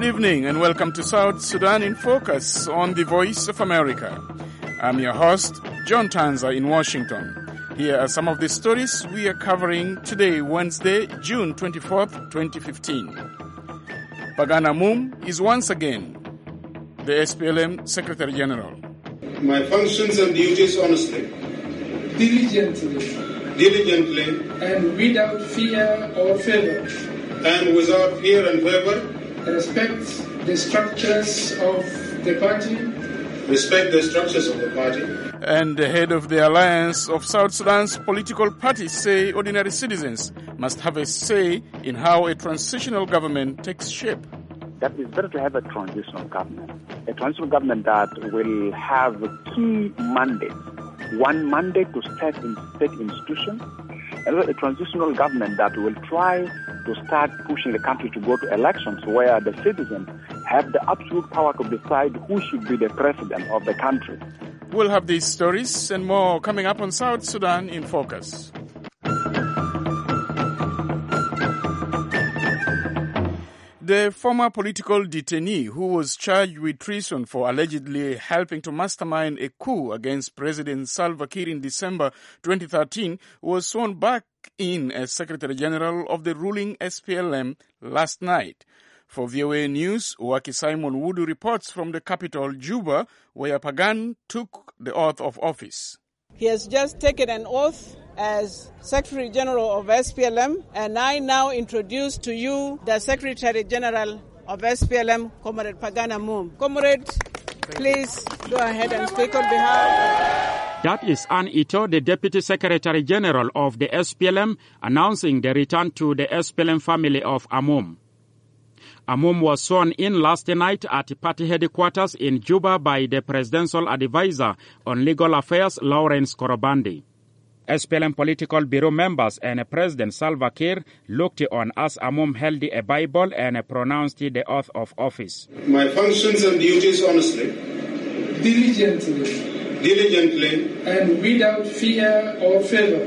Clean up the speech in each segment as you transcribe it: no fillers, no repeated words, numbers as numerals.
Good evening and welcome to South Sudan in Focus on the Voice of America. I'm your host, John Tanza in Washington. Here are some of the stories we are covering today, Wednesday, June 24th, 2015. Pagana Moom is once again the SPLM Secretary General. My functions and duties honestly, diligently, and without fear or favor, without fear and favor, respect the structures of the party, And the head of the Alliance of South Sudan's political parties say ordinary citizens must have a say in how a transitional government takes shape. That it's better to have a transitional government that will have key mandates. One mandate to set institutions, and a transitional government that will try to start pushing the country to go to elections where the citizens have the absolute power to decide who should be the president of the country. We'll have these stories and more coming up on South Sudan in Focus. The former political detainee who was charged with treason for allegedly helping to mastermind a coup against President Salva Kiir in December 2013 was sworn back in as Secretary General of the ruling SPLM last night. For VOA News, Waki Simon Wudu reports from the capital, Juba, where Pagan took the oath of office. He has just taken an oath as Secretary General of SPLM, and I now introduce to you the Secretary General of SPLM, Comrade Pagana Moom. Comrade, please go ahead and speak on behalf. That is Ann Ito, the Deputy Secretary General of the SPLM, announcing the return to the SPLM family of Amoum. Amoum was sworn in last night at party headquarters in Juba by the Presidential Advisor on Legal Affairs, Lawrence Korobandi. SPLM Political Bureau members and President Salva Kiir looked on as Amoum held a Bible and pronounced the oath of office. My functions and duties honestly, diligently, and without fear or favor,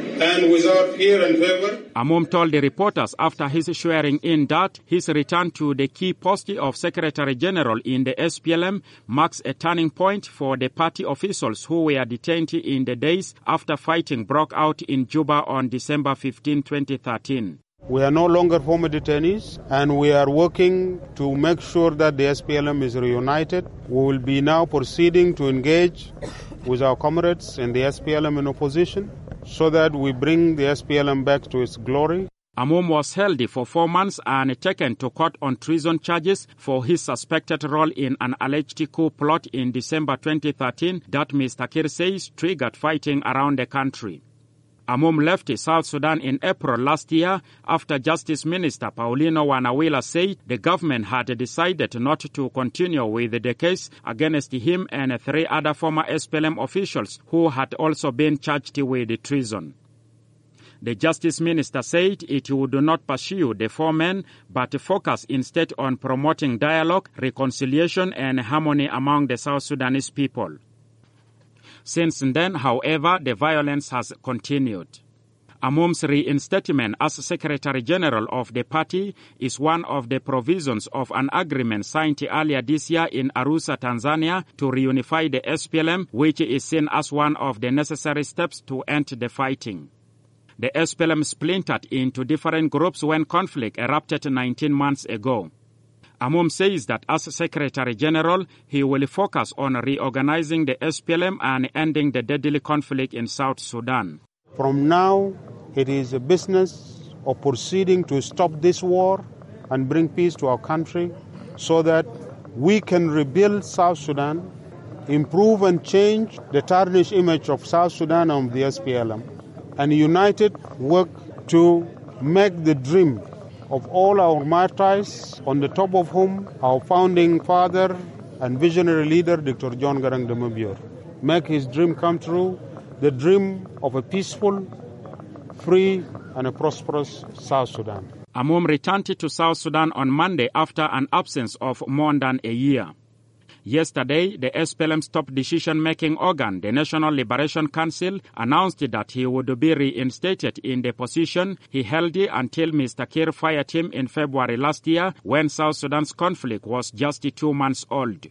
Amoum told the reporters after his swearing in that his return to the key post of Secretary General in the SPLM marks a turning point for the party officials who were detained in the days after fighting broke out in Juba on December 15, 2013. We are no longer former detainees, and we are working to make sure that the SPLM is reunited. We will be now proceeding to engage with our comrades in the SPLM in opposition, so that we bring the SPLM back to its glory. Amoum was held for 4 months and taken to court on treason charges for his suspected role in an alleged coup plot in December 2013 that Mr. Kiir says triggered fighting around the country. Amoum left South Sudan in April last year after Justice Minister Paulino Wanawila said the government had decided not to continue with the case against him and 3 other former SPLM officials who had also been charged with treason. The Justice Minister said it would not pursue the 4 men but focus instead on promoting dialogue, reconciliation and harmony among the South Sudanese people. Since then, however, the violence has continued. Amoum's reinstatement as Secretary General of the party is one of the provisions of an agreement signed earlier this year in Arusha, Tanzania, to reunify the SPLM, which is seen as one of the necessary steps to end the fighting. The SPLM splintered into different groups when conflict erupted 19 months ago. Amoum says that as Secretary General, he will focus on reorganizing the SPLM and ending the deadly conflict in South Sudan. From now, it is a business of proceeding to stop this war and bring peace to our country so that we can rebuild South Sudan, improve and change the tarnished image of South Sudan and the SPLM, and united work to make the dream of all our martyrs, on the top of whom our founding father and visionary leader, Dr. John Garang Damabior, make his dream come true, the dream of a peaceful, free and a prosperous South Sudan. Amoum returned to South Sudan on Monday after an absence of more than a year. Yesterday, the SPLM's top decision-making organ, the National Liberation Council, announced that he would be reinstated in the position he held until Mr. Kiir fired him in February last year when South Sudan's conflict was just 2 months old.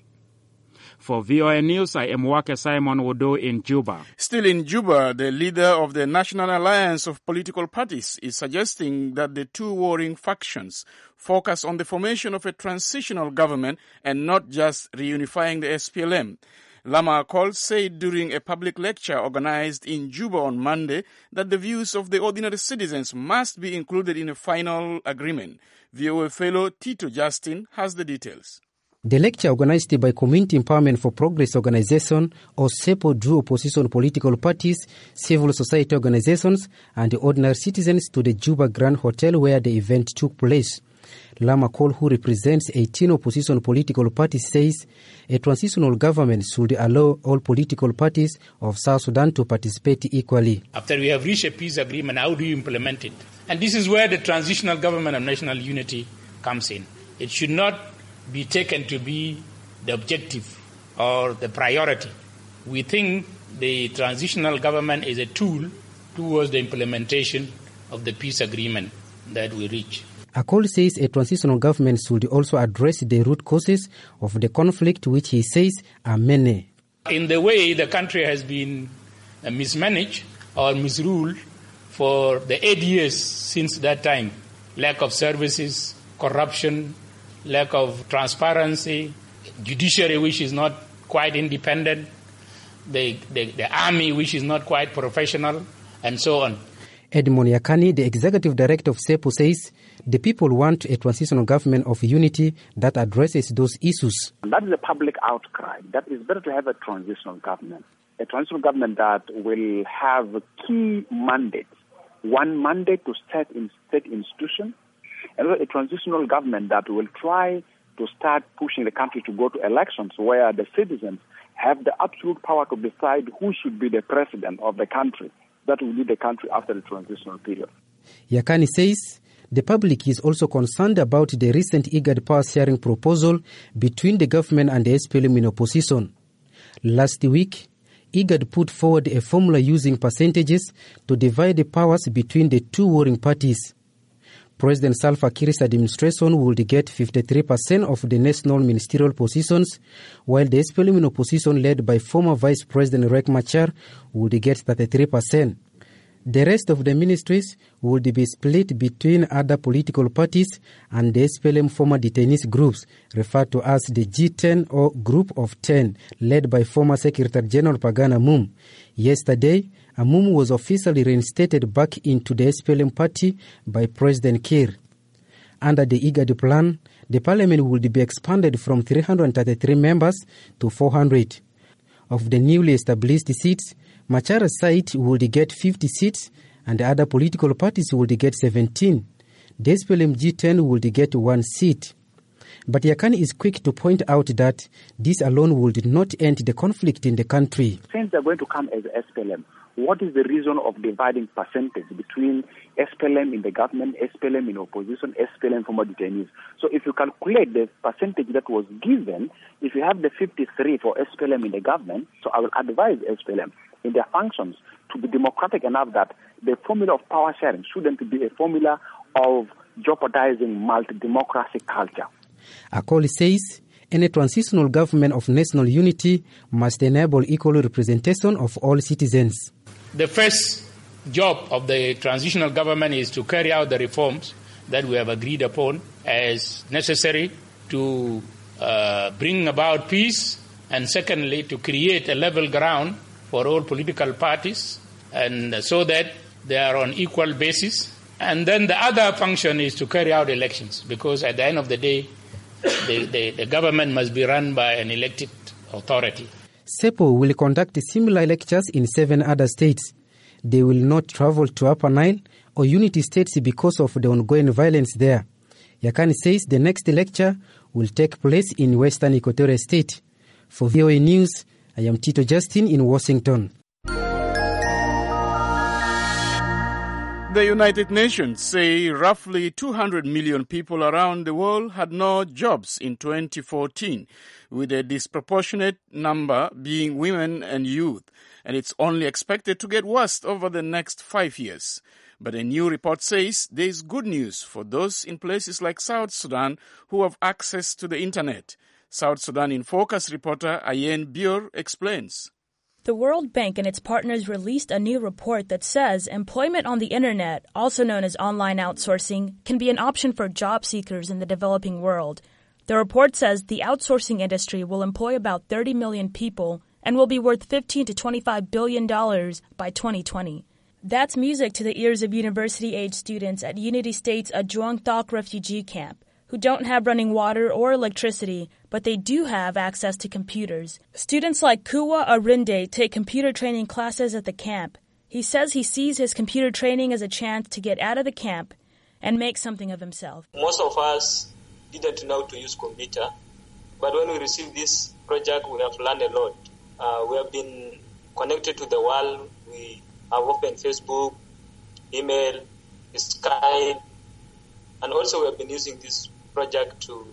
For VOA News, I am Wake Simon Wodo in Juba. Still in Juba, the leader of the National Alliance of Political Parties is suggesting that the two warring factions focus on the formation of a transitional government and not just reunifying the SPLM. Lama Akol said during a public lecture organized in Juba on Monday that the views of the ordinary citizens must be included in a final agreement. VOA fellow Tito Justin has the details. The lecture, organized by Community Empowerment for Progress Organization, or CEPO, drew opposition political parties, civil society organizations, and the ordinary citizens to the Juba Grand Hotel where the event took place. Lama Akol, who represents 18 opposition political parties, says a transitional government should allow all political parties of South Sudan to participate equally. After we have reached a peace agreement, how do you implement it? And this is where the transitional government of national unity comes in. It should not be taken to be the objective or the priority. We think the transitional government is a tool towards the implementation of the peace agreement that we reach. Akol says a transitional government should also address the root causes of the conflict, which he says are many. In the way the country has been mismanaged or misruled for the 8 years since that time, lack of services, corruption, lack of transparency, judiciary which is not quite independent, the army which is not quite professional, and so on. Edmond Yakani, the executive director of CEPO, says the people want a transitional government of unity that addresses those issues. That is a public outcry. That is better to have a transitional government that will have key mandates. One mandate to set in state institutions, and a transitional government that will try to start pushing the country to go to elections where the citizens have the absolute power to decide who should be the president of the country that will lead the country after the transitional period. Yakani says the public is also concerned about the recent IGAD power-sharing proposal between the government and the SPLM in opposition. Last week, IGAD put forward a formula using percentages to divide the powers between the two warring parties. President Salva Kiir's administration would get 53% of the national ministerial positions, while the SPLM in opposition led by former Vice President Riek Machar would get 33%. The rest of the ministries would be split between other political parties and the SPLM former detainees groups, referred to as the G10 or Group of 10, led by former Secretary General Pagana Moom. Yesterday, Moom was officially reinstated back into the SPLM party by President Kiir. Under the IGAD plan, the parliament would be expanded from 333 members to 400. Of the newly established seats, Machar's side would get 50 seats and the other political parties would get 17. The SPLM G10 would get 1 seat. But Yakani is quick to point out that this alone would not end the conflict in the country. Since they're going to come as SPLM, what is the reason of dividing percentage between SPLM in the government, SPLM in opposition, SPLM former detainees? So if you calculate the percentage that was given, if you have the 53 for SPLM in the government, so I will advise SPLM in their functions to be democratic enough that the formula of power sharing shouldn't be a formula of jeopardizing multi-democracy culture. Akol says any transitional government of national unity must enable equal representation of all citizens. The first job of the transitional government is to carry out the reforms that we have agreed upon as necessary to bring about peace, and secondly, to create a level ground for all political parties, and so that they are on equal basis. And then the other function is to carry out elections, because at the end of the day, the government must be run by an elected authority. CEPO will conduct similar lectures in 7 other states. They will not travel to Upper Nile or Unity States because of the ongoing violence there. Yakani says the next lecture will take place in Western Equatorial State. For VOA News, I am Tito Justin in Washington. The United Nations say roughly 200 million people around the world had no jobs in 2014, with a disproportionate number being women and youth, and it's only expected to get worse over the next 5 years. But a new report says there is good news for those in places like South Sudan who have access to the internet. South Sudan in Focus reporter Ayen Bior explains. The World Bank and its partners released a new report that says employment on the internet, also known as online outsourcing, can be an option for job seekers in the developing world. The report says the outsourcing industry will employ about 30 million people and will be worth $15 to $25 billion by 2020. That's music to the ears of university-age students at Unity State's Ajuang Thok refugee camp, who don't have running water or electricity, but they do have access to computers. Students like Kuwa Arinde take computer training classes at the camp. He says he sees his computer training as a chance to get out of the camp and make something of himself. Most of us didn't know to use computer, but when we received this project, we have learned a lot. We have been connected to the world. We have opened Facebook, email, Skype, and also we have been using this project to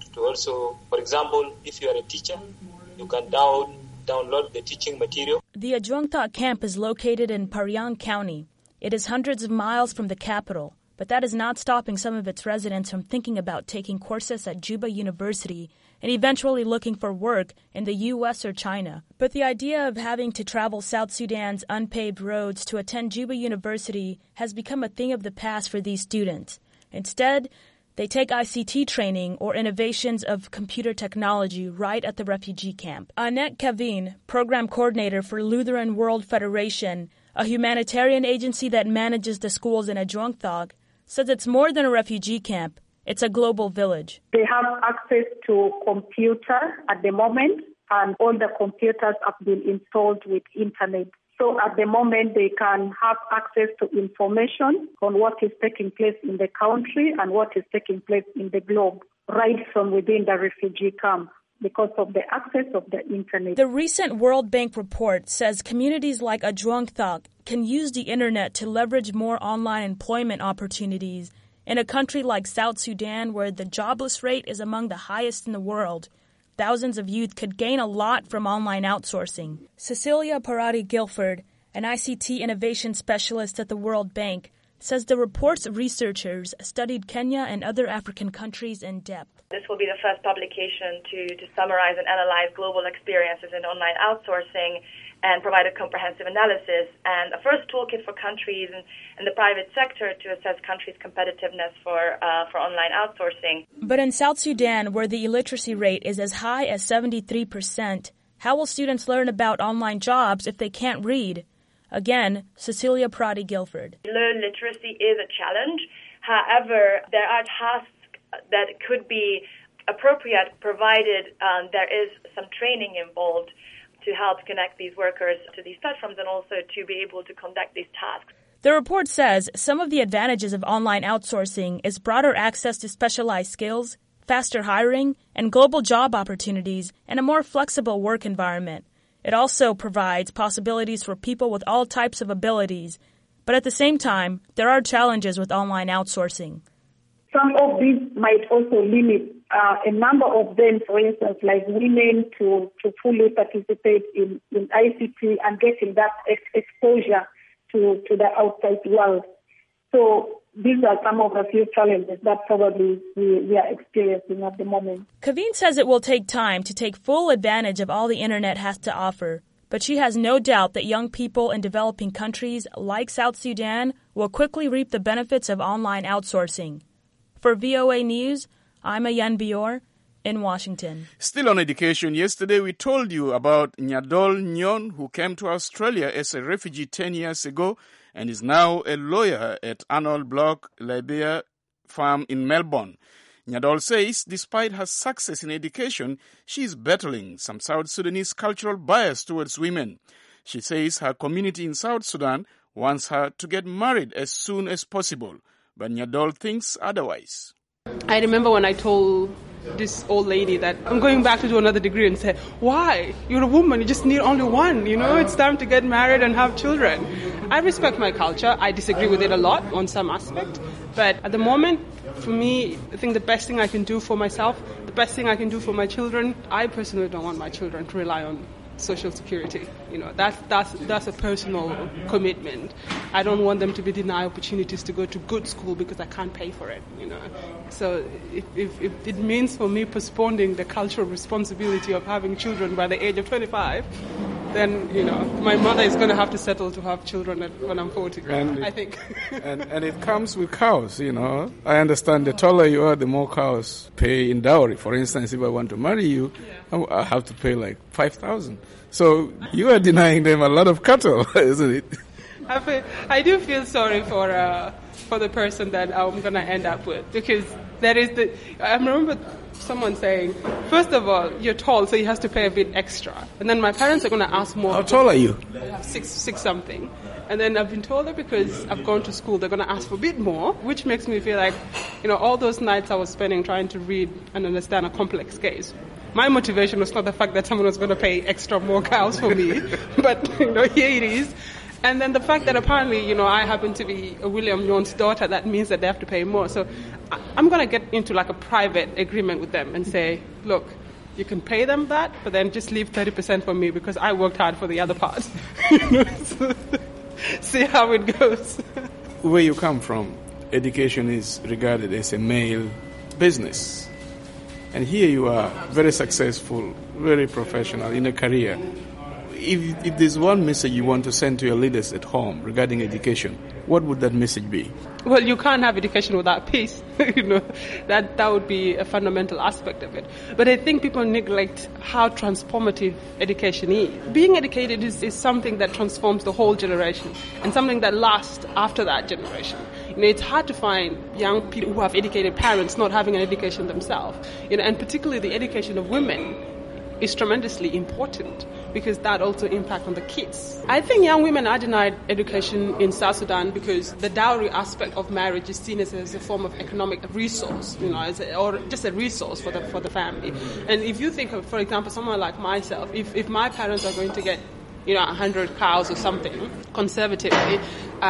also, for example, if you are a teacher, you can download the teaching material. The Ajuang Thok camp is located in Pariang County. It is hundreds of miles from the capital, but that is not stopping some of its residents from thinking about taking courses at Juba University and eventually looking for work in the U.S. or China. But the idea of having to travel South Sudan's unpaved roads to attend Juba University has become a thing of the past for these students. Instead, they take ICT training or innovations of computer technology right at the refugee camp. Annette Kavin, program coordinator for Lutheran World Federation, a humanitarian agency that manages the schools in Ajuang Thok, says it's more than a refugee camp. It's a global village. They have access to computer at the moment, and all the computers have been installed with internet. So at the moment, they can have access to information on what is taking place in the country and what is taking place in the globe, right from within the refugee camp, because of the access of the internet. The recent World Bank report says communities like Ajuang Thok can use the internet to leverage more online employment opportunities in a country like South Sudan, where the jobless rate is among the highest in the world. Thousands of youth could gain a lot from online outsourcing. Cecilia Parati-Guilford, an ICT innovation specialist at the World Bank, says the report's researchers studied Kenya and other African countries in depth. This will be the first publication to summarize and analyze global experiences in online outsourcing and provide a comprehensive analysis and a first toolkit for countries and the private sector to assess countries' competitiveness for online outsourcing. But in South Sudan, where the illiteracy rate is as high as 73%, how will students learn about online jobs if they can't read? Again, Cecilia Parati-Guilford. Low literacy is a challenge. However, there are tasks that could be appropriate provided there is some training involved to help connect these workers to these platforms and also to be able to conduct these tasks. The report says some of the advantages of online outsourcing is broader access to specialized skills, faster hiring, and global job opportunities, and a more flexible work environment. It also provides possibilities for people with all types of abilities. But at the same time, there are challenges with online outsourcing. Some of these might also limit a number of them, for instance, like women to fully participate in ICT and getting that exposure to the outside world. So these are some of the few challenges that probably we are experiencing at the moment. Kavin says it will take time to take full advantage of all the internet has to offer, but she has no doubt that young people in developing countries like South Sudan will quickly reap the benefits of online outsourcing. For VOA News, I'm Ayen Bior in Washington. Still on education, yesterday we told you about Nyadol Nyon, who came to Australia as a refugee 10 years ago and is now a lawyer at Arnold Block Labia Farm in Melbourne. Nyadol says despite her success in education, she is battling some South Sudanese cultural bias towards women. She says her community in South Sudan wants her to get married as soon as possible, but Nyadol thinks otherwise. I remember when I told this old lady that I'm going back to do another degree and said, why? You're a woman, you just need only one, it's time to get married and have children. I respect my culture. I disagree with it a lot on some aspect. But at the moment, for me, I think the best thing I can do for myself, the best thing I can do for my children, I personally don't want my children to rely on Social Security. You know, that's a personal commitment. I don't want them to be denied opportunities to go to good school because I can't pay for it, you know. So if it means for me postponing the cultural responsibility of having children by the age of 25, then, you know, my mother is going to have to settle to have children when I'm 40, I think. and it comes with cows, you know. I understand the taller you are, the more cows pay in dowry. For instance, if I want to marry you, I have to pay like 5,000. So you are denying them a lot of cattle, isn't it? I do feel sorry for the person that I'm going to end up with, because I remember someone saying, first of all, you're tall, so he has to pay a bit extra. And then my parents are going to ask more. How tall are you? I have six something. And then I've been told that because I've gone to school, they're going to ask for a bit more, which makes me feel like, you know, all those nights I was spending trying to read and understand a complex case. My motivation was not the fact that someone was going to pay extra more cows for me, but, you know, here it is. And then the fact that apparently, you know, I happen to be a William Nyont's daughter, that means that they have to pay more. So I'm going to get into like a private agreement with them and say, look, you can pay them that, but then just leave 30% for me because I worked hard for the other part. So, see how it goes. Where you come from, education is regarded as a male business. And here you are, very successful, very professional in a career. If there's one message you want to send to your leaders at home regarding education, what would that message be? Well, you can't have education without peace. You know, that would be a fundamental aspect of it. But I think people neglect how transformative education is. Being educated is something that transforms the whole generation and something that lasts after that generation. You know, it's hard to find young people who have educated parents not having an education themselves. You know, and particularly the education of women is tremendously important because that also impacts on the kids. I think young women are denied education in South Sudan because the dowry aspect of marriage is seen as a form of economic resource, you know, or just a resource for the family. And if you think of, for example, someone like myself, if my parents are going to get, you know, 100 cows or something conservatively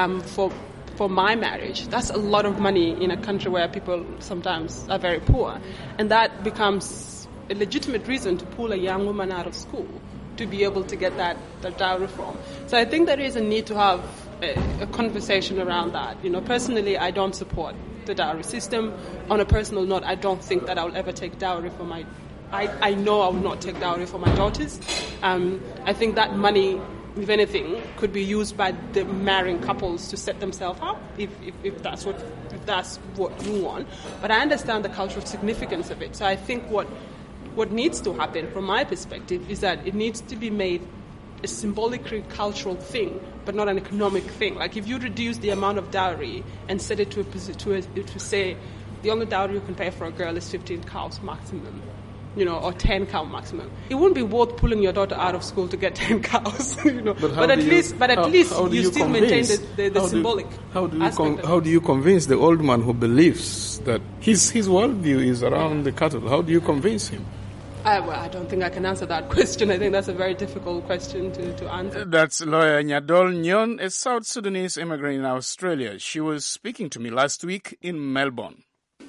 for my marriage, that's a lot of money in a country where people sometimes are very poor, and that becomes a legitimate reason to pull a young woman out of school to be able to get that dowry from. So I think there is a need to have a conversation around that. You know, personally, I don't support the dowry system. On a personal note, I don't think that I will ever take dowry for my... I know I will not take dowry for my daughters. I think that money, if anything, could be used by the marrying couples to set themselves up, if that's what you want. But I understand the cultural significance of it. So I think what needs to happen, from my perspective, is that it needs to be made a symbolically cultural thing, but not an economic thing. Like if you reduce the amount of dowry and set it to say the only dowry you can pay for a girl is 15 cows maximum, you know, or 10 cow maximum, it wouldn't be worth pulling your daughter out of school to get 10 cows, you know. But at least you still maintain the symbolic aspect. How do you convince the old man who believes that his worldview is around the cattle? How do you convince him? I don't think I can answer that question. I think that's a very difficult question to answer. That's lawyer Nyadol Nyon, a South Sudanese immigrant in Australia. She was speaking to me last week in Melbourne.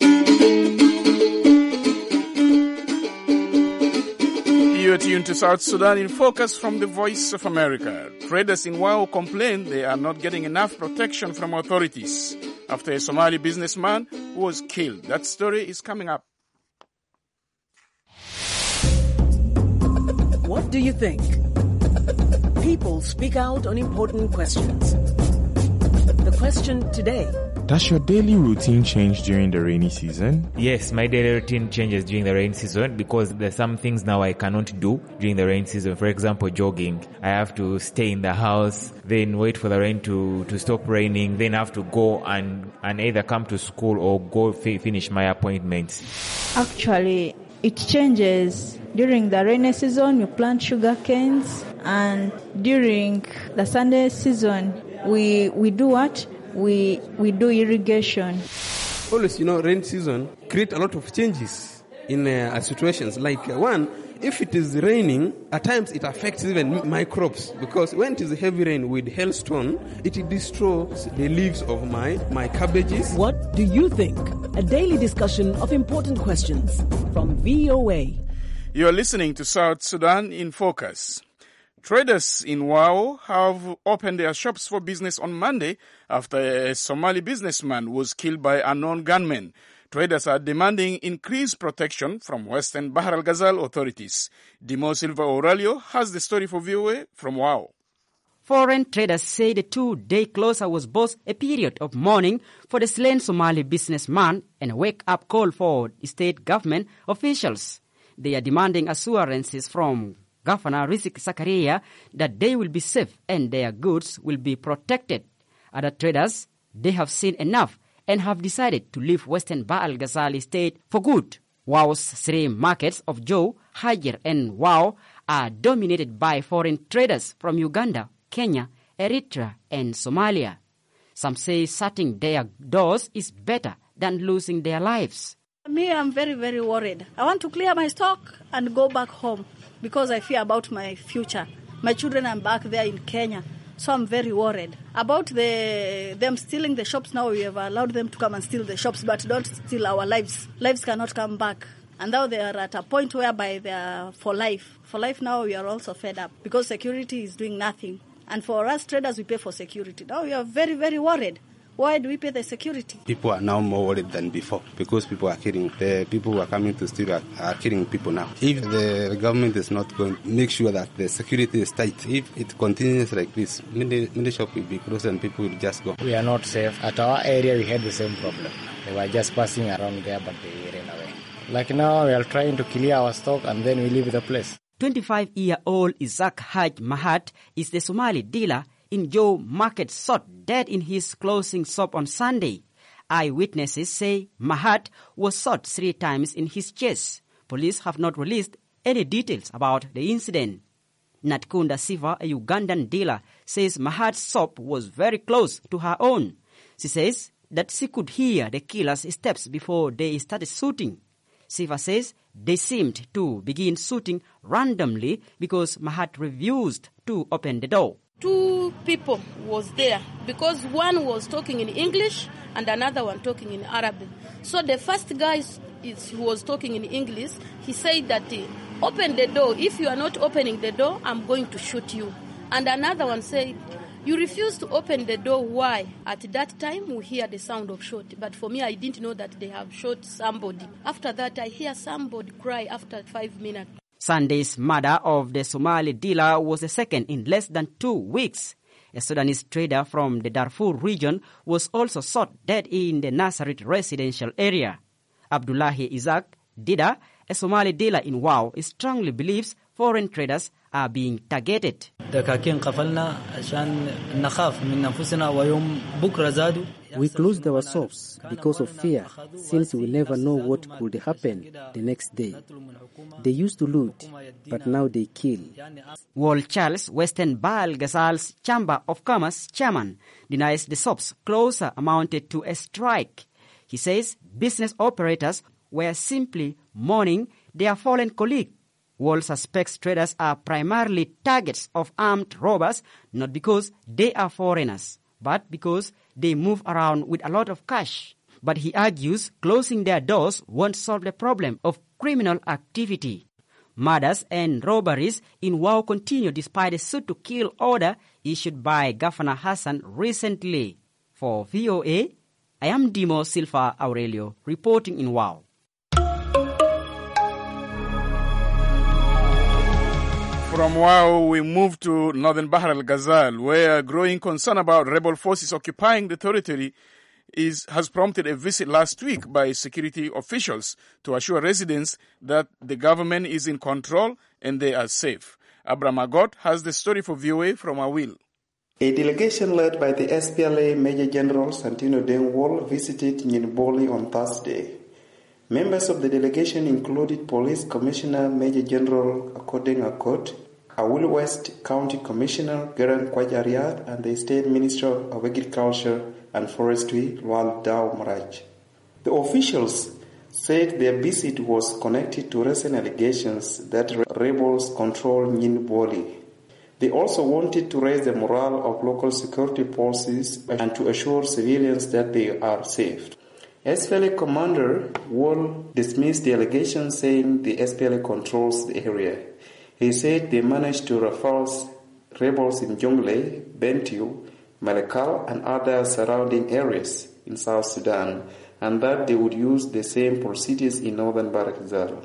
You're tuned to South Sudan in Focus from the Voice of America. Traders in Wau complain they are not getting enough protection from authorities after a Somali businessman was killed. That story is coming up. What do you think? People speak out on important questions. The question today: does your daily routine change during the rainy season? Yes, my daily routine changes during the rain season because there's some things now I cannot do during the rain season. For example, jogging. I have to stay in the house, then wait for the rain to stop raining, then I have to go and either come to school or go finish my appointments. Actually, it changes. During the rainy season, we plant sugar canes, and during the Sunday season, we do what? We do irrigation. Always, rain season create a lot of changes in situations. Like one, If it is raining, at times it affects even my crops, because when it is heavy rain with hailstone, it destroys the leaves of my cabbages. What do you think? A daily discussion of important questions from VOA. You are listening to South Sudan in Focus. Traders in Wau have opened their shops for business on Monday after a Somali businessman was killed by unknown gunmen. Traders are demanding increased protection from Western Bahr el Ghazal authorities. Dimo Silva Aurelio has the story for VOA from Wau. Foreign traders say the 2-day closure was both a period of mourning for the slain Somali businessman and a wake-up call for state government officials. They are demanding assurances from Governor Rizk Zakaria that they will be safe and their goods will be protected. Other traders, they have seen enough and have decided to leave Western Bahr el Ghazal state for good. Wau's three markets of Joe, Hajer and Wau are dominated by foreign traders from Uganda, Kenya, Eritrea and Somalia. Some say shutting their doors is better than losing their lives. Me, I'm very, very worried. I want to clear my stock and go back home because I fear about my future. My children are back there in Kenya. So I'm very worried about them stealing the shops. Now we have allowed them to come and steal the shops, but don't steal our lives. Lives cannot come back. And now they are at a point whereby they are for life. For life now we are also fed up because security is doing nothing. And for us traders, we pay for security. Now we are very, very worried. Why do we pay the security? People are now more worried than before because people are killing. The people who are coming to steal are killing people now. If the government is not going to make sure that the security is tight, if it continues like this, many shops will be closed and people will just go. We are not safe. At our area, we had the same problem. They were just passing around there, but they ran away. Like now, we are trying to clear our stock and then we leave the place. 25-year-old Isaac Haj Mahat is the Somali dealer in Joe Market shot dead in his closing shop on Sunday. Eyewitnesses say Mahat was shot 3 times in his chest. Police have not released any details about the incident. Natkunda Siva, a Ugandan dealer, says Mahat's shop was very close to her own. She says that she could hear the killer's steps before they started shooting. Siva says they seemed to begin shooting randomly because Mahat refused to open the door. 2 people was there because one was talking in English and another one talking in Arabic. So the first guy who was talking in English, he said that open the door. If you are not opening the door, I'm going to shoot you. And another one said, you refuse to open the door. Why? At that time, we hear the sound of shot. But for me, I didn't know that they have shot somebody. After that, I hear somebody cry after 5 minutes. Sunday's murder of the Somali dealer was the second in less than 2 weeks. A Sudanese trader from the Darfur region was also shot dead in the Nazareth residential area. Abdullahi Isaac Dida, a Somali dealer in Wau, strongly believes foreign traders are being targeted. We closed our shops because of fear, since we never know what could happen the next day. They used to loot, but now they kill. Wal Charles, Western Bahr el Ghazal's Chamber of Commerce chairman, denies the shops closure amounted to a strike. He says business operators were simply mourning their fallen colleague. Wall suspects traders are primarily targets of armed robbers, not because they are foreigners, but because they move around with a lot of cash. But he argues closing their doors won't solve the problem of criminal activity. Murders and robberies in Wau continue despite a shoot to kill order issued by Governor Hassan recently. For VOA, I am Dimo Silva Aurelio, reporting in Wau. From Wau, we move to northern Bahr el Ghazal, where growing concern about rebel forces occupying the territory has prompted a visit last week by security officials to assure residents that the government is in control and they are safe. Abraham Agot has the story for VOA from Awil. A delegation led by the SPLA Major General Santino Dengwall visited Nyinboli on Thursday. Members of the delegation included Police Commissioner Major General Akodeng Akot, Awil West County Commissioner Geran Kwajariad, and the State Minister of Agriculture and Forestry Lwal Dao Maraj. The officials said their visit was connected to recent allegations that rebels control Nyinboli. They also wanted to raise the morale of local security forces and to assure civilians that they are safe. SPLA commander Wall dismissed the allegation, saying the SPLA controls the area. He said they managed to repulse rebels in Jonglei, Bentiu, Malakal and other surrounding areas in South Sudan, and that they would use the same procedures in northern Barakzal.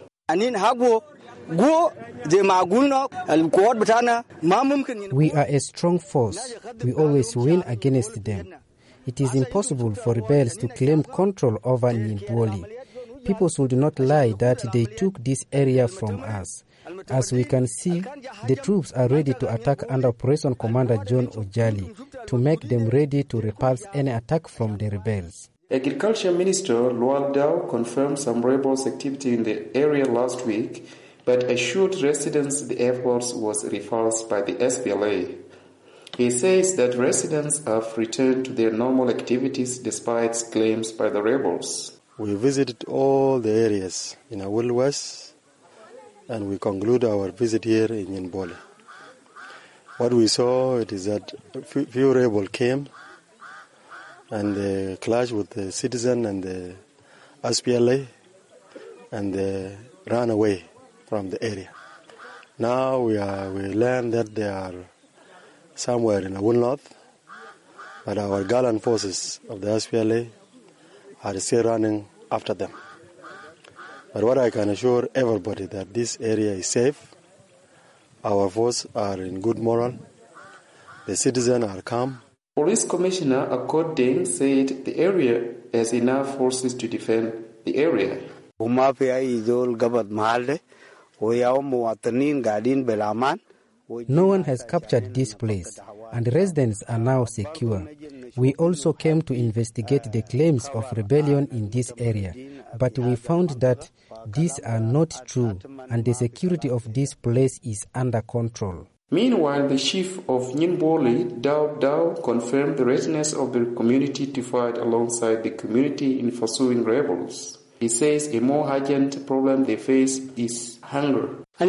We are a strong force. We always win against them. It is impossible for rebels to claim control over Nyinboli. People should not lie that they took this area from us. As we can see, the troops are ready to attack under Operation Commander John Ojali to make them ready to repulse any attack from the rebels. Agriculture Minister Lual Dao confirmed some rebels' activity in the area last week, but assured residents the efforts was repulsed by the SPLA. He says that residents have returned to their normal activities despite claims by the rebels. We visited all the areas in Awil West and we conclude our visit here in Nyinboli. What we saw is that few rebels came and they clashed with the citizen and the SPLA and they ran away from the area. Now we learn that they are somewhere in Awil North, but our gallant forces of the SPLA are still running after them. But what I can assure everybody that this area is safe, our forces are in good moral, the citizens are calm. Police Commissioner Akot Deng said the area has enough forces to defend the area. No one has captured this place, and residents are now secure. We also came to investigate the claims of rebellion in this area, but we found that these are not true, and the security of this place is under control. Meanwhile, the chief of Nyinboli, Dao Dao, confirmed the readiness of the community to fight alongside the community in pursuing rebels. He says a more urgent problem they face is hunger.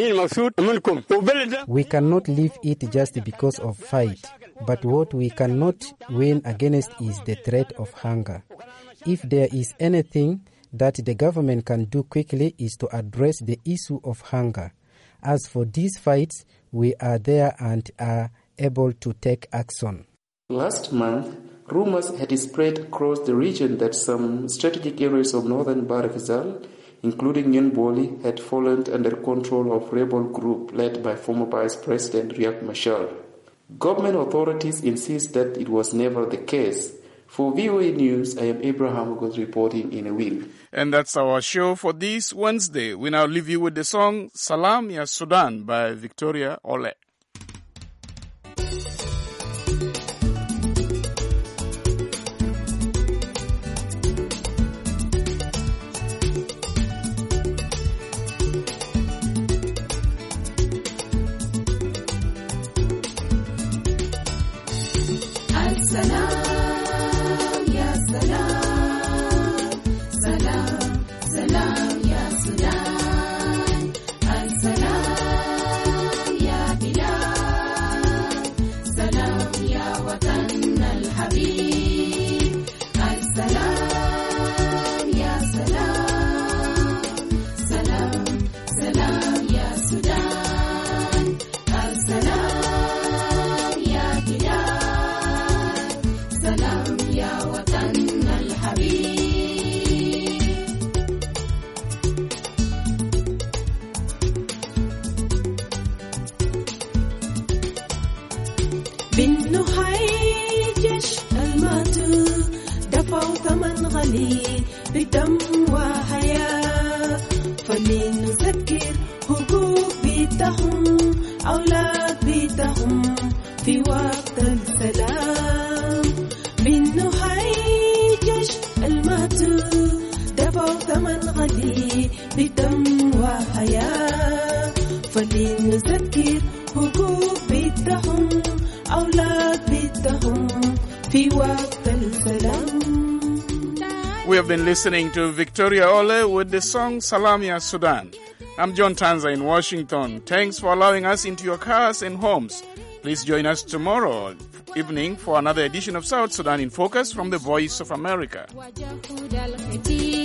We cannot leave it just because of fight, but what we cannot win against is the threat of hunger. If there is anything that the government can do quickly is to address the issue of hunger. As for these fights, we are there and are able to take action. Last month, rumors had spread across the region that some strategic areas of northern Barakzal, including Nyinboli, had fallen under control of rebel group led by former Vice President Riek Machar. Government authorities insist that it was never the case. For VOA News, I am Abraham Ogos reporting in Awil. And that's our show for this Wednesday. We now leave you with the song Salam Ya Sudan by Victoria Ole. بدم وحياة فلنذكر حقوق بيتهم أولاد بيتهم في وقت السلام بنحيي جيش الماتوا دفعوا ثمن غالي بدم وحياة فلنذكر حقوق بيتهم أولاد بيتهم في وقت السلام We have been listening to Victoria Ole with the song Salamia Sudan. I'm John Tanza in Washington. Thanks for allowing us into your cars and homes. Please join us tomorrow evening for another edition of South Sudan in Focus from the Voice of America.